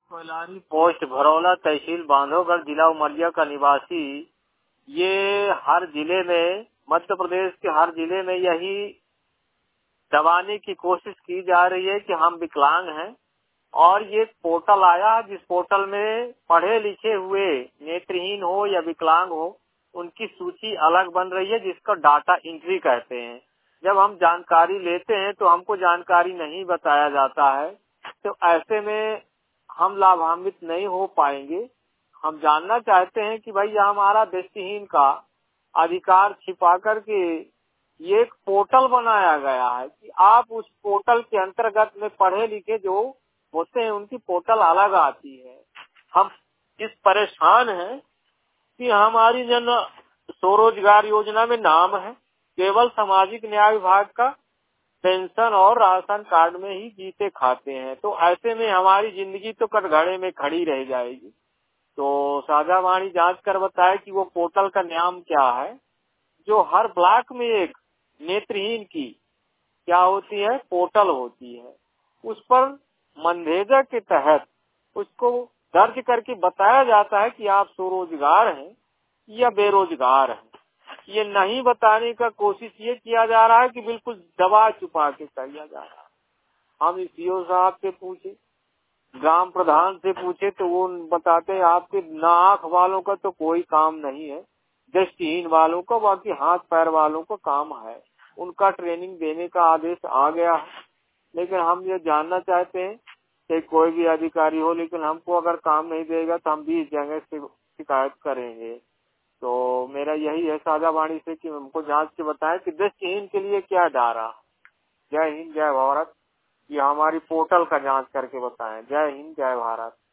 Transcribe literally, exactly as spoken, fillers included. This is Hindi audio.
कोलारी पोस्ट भरौला तहसील बांधवगढ़ जिला उमरिया का निवासी ये हर जिले में मध्य प्रदेश के हर जिले में यही दबाने की कोशिश की जा रही है कि हम विकलांग हैं। और ये पोर्टल आया जिस पोर्टल में पढ़े लिखे हुए नेत्रहीन हो या विकलांग हो उनकी सूची अलग बन रही है जिसको डाटा एंट्री कहते हैं। जब हम जानकारी लेते हैं तो हमको जानकारी नहीं बताया जाता है, तो ऐसे में हम लाभान्वित नहीं हो पाएंगे। हम जानना चाहते हैं कि भाई हमारा दृष्टिहीन का अधिकार छिपा करके ये एक पोर्टल बनाया गया है कि आप उस पोर्टल के अंतर्गत में पढ़े लिखे जो होते हैं उनकी पोर्टल अलग आती है। हम इस परेशान हैं कि हमारी जन स्वरोजगार योजना में नाम है, केवल सामाजिक न्याय विभाग का पेंशन और राशन कार्ड में ही जीते खाते हैं, तो ऐसे में हमारी जिंदगी तो कटघरे में खड़ी रह जाएगी। तो साझावाणी जांच कर बताए कि वो पोर्टल का नाम क्या है। जो हर ब्लॉक में एक नेत्रहीन की क्या होती है, पोर्टल होती है, उस पर मनरेगा के तहत उसको दर्ज करके बताया जाता है कि आप स्वरोजगार हैं या बेरोजगार हैं। ये नहीं बताने का कोशिश ये किया जा रहा है कि बिल्कुल दबा छुपा के किया जा रहा है। हम सीओ साहब से पूछे, ग्राम प्रधान से पूछे तो वो बताते हैं आपके ना आँख वालों का तो कोई काम नहीं है, दृष्टिहीन वालों का, बाकी हाथ पैर वालों का काम है, उनका ट्रेनिंग देने का आदेश आ गया है। लेकिन हम ये जानना चाहते हैं कि कोई भी अधिकारी हो, लेकिन हमको अगर काम नहीं देगा तो हम भी इस जगह से शिकायत करेंगे। तो मेरा यही है साझावाणी से कि हमको जांच के बताएं कि दृष्टिहीन के लिए क्या डारा। जय हिंद जय भारत। ये हमारी पोर्टल का जांच करके बताएं। जय हिंद जय भारत।